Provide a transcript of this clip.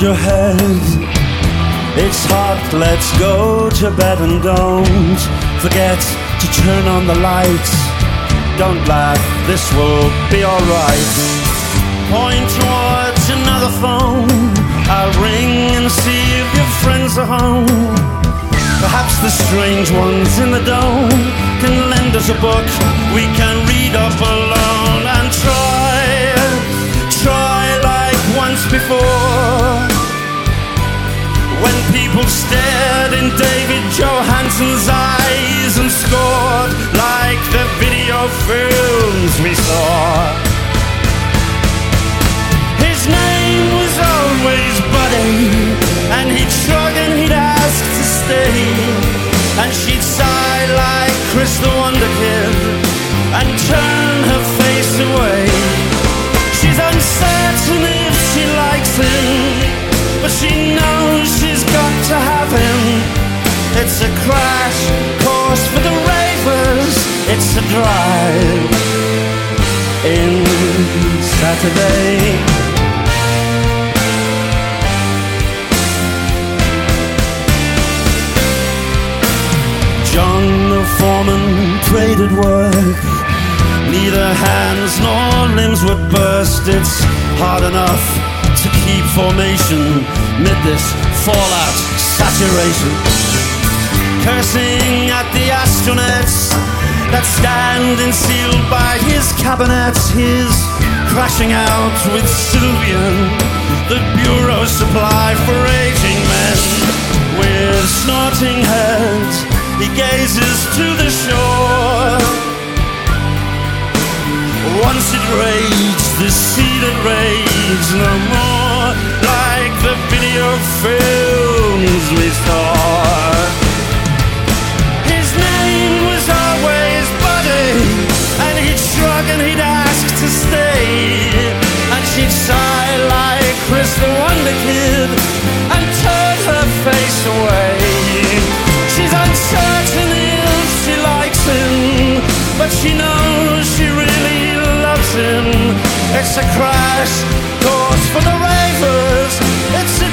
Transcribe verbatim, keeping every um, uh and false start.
your head. It's hot, let's go to bed and don't forget to turn on the lights. Don't laugh, this will be alright. Point towards another phone. I'll ring and see if your friends are home. Perhaps the strange ones in the dome can lend us a book we can read up alone. And try, try like once before, when people stared in David Johansen's eyes and scored like the video films we saw. His name was always Buddy, and he'd shrug and he'd ask to stay, and she'd sigh like Chris the Wonder Kid and turn her face away. She's uncertain if she likes him, but she knows she's got to have him. It's a crash course for the ravers. It's a drive in Saturday. John the foreman prayed at work. Neither hands nor limbs would burst. It's hard enough to keep formation mid this fallout saturation. Cursing at the astronauts that stand sealed by his cabinet. His crashing out with Sylvian, the bureau supply for aging men. With snorting heads he gazes to the shore. Once it raged, the sea that raged no more, like the video films we saw. His name was always Buddy, and he'd shrug and he'd ask to stay, and she'd sigh like Chris the Wonder Kid and turn her face away. She's uncertain if she likes him, but she knows she really loves him. It's a crash course for the ravers. It's a